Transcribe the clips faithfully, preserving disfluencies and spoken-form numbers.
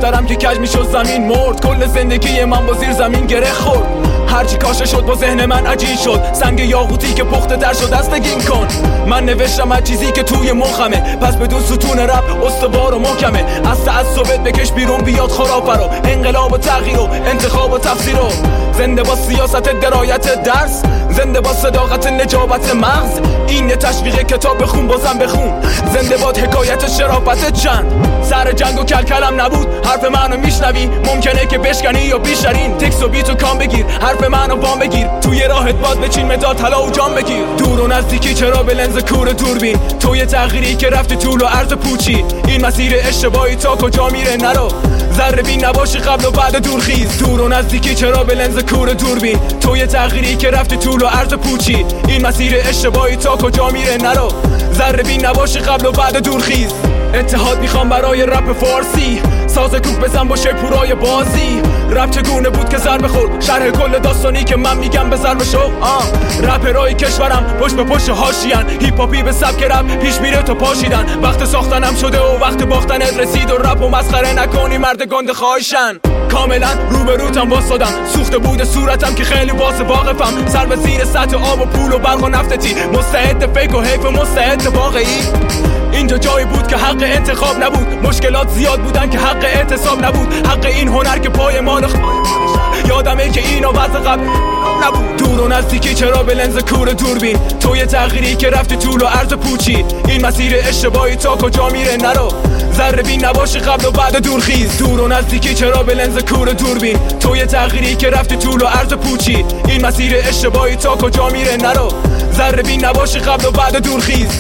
دخترم که کج میشد زمین مرد. کل زندگی من با زیر زمین گره خورد. هرچی کاشه شد با ذهن من عجین شد. سنگ یاقوتی که پخته تر شد از نگین کن. من نوشتم از چیزی که توی مخمه، پس بدون ستون رپ استوار و محکمه. از تعصبت بکش بیرون بیاد خرافه رو، انقلاب و تغییر و انتخاب و تفسیر رو. زنده با سیاست درایت درس، زنده با صداقت نجابت مغز. این یه تشویق کتاب بخون بازم بخون. زنده باد حکایت شرافت چند. سر جنگ و کلکلم نبود حرف منو میشنوی، ممکنه که بشکنی یا بیشترین تکس و بیتو کام بگیر. حرف منو وام بگیر، توی راهت باد بچین مداد طلا و جام بگیر. دور و نزدیکی چرا به لنز کور دوربین، توی تغییری که رفتی طول و عرض پوچی. این مسیر اشتباهی تا کجا میره نرو، ذره بین نباشی قبل و بعد دورخیز. دور و نزدیکی چرا به لنز کور دوربین، توی تغییری که رفتی طول و عرض پوچی. این مسیر اشتباهی تا کجا میره نرو، ذره بین نباشی قبل و بعد دورخیز. اتحاد میخوام برای رپ فارسی، ساز کوک بزن باشه پورای بازی. رپ چگونه بود که ضربه خورد، شرح کل داستانی که من میگم به ضربه شو. رپرای کشورم پشت به پشت هاشیان، هیپ هاپی به سبک رپ پیش میره تا پاشیدن. وقت ساختنم شده و وقت باختنت رسید و رپ و مسخره نکنی مرد گنده خواهشن. کاملا روبروتم واسادم، سوخته بود صورتم که خیلی واسه واقفم. سر به زیر سطح آب و پول و برق و نفتتی، مستعد فیک و حیف و مستعد واقعی. اینجا جایی بود که حق انتخاب نبود، مشکلات زیاد بودن که حق اعتصاب نبود. حق این هنر که پای مال خ... یادمه که اینو وضع قبل نبود. دور و نزدیکی چرا به لنز کور دوربین، توی تغییری که رفتی طول و عرض پوچی. این مسیر اشتباهی تا کجا میره نرو، ذره بین نباشی قبل و بعد دورخیز. دور و نزدیکی چرا به لنز کور دوربین، توی تغییری که رفتی طول و عرض پوچی. این مسیر اشتباهی تا کجا میره نرو، ذره بین نباشی قبل و بعد دورخیز.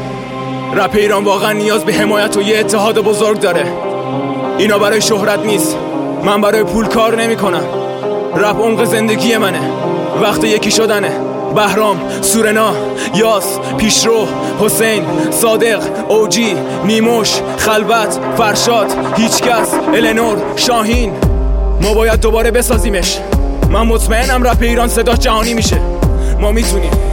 رپ ایران واقعا نیاز به حمایت و یه اتحاد بزرگ داره. اینا برای شهرت نیست، من برای پول کار نمی کنم. رپ عمق زندگی منه، وقت یکی شدنه. بهرام، سورنا، یاس، پیشرو، حسین، صادق، اوجی، نیموش، خلوت، فرشاد، هیچکس، النور، شاهین. ما باید دوباره بسازیمش. من مطمئنم رپ ایران صدا جهانی میشه. ما میتونیم.